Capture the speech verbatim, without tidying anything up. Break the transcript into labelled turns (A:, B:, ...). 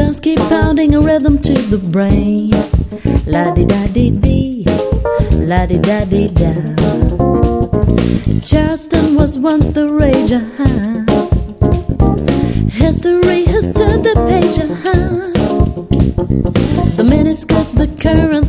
A: drums keep pounding a rhythm to the brain. La-di-da-di-dee, la-di-da-di-da. Charleston was once the rage, uh-huh. History has turned the page, uh-huh. The miniskirts, the current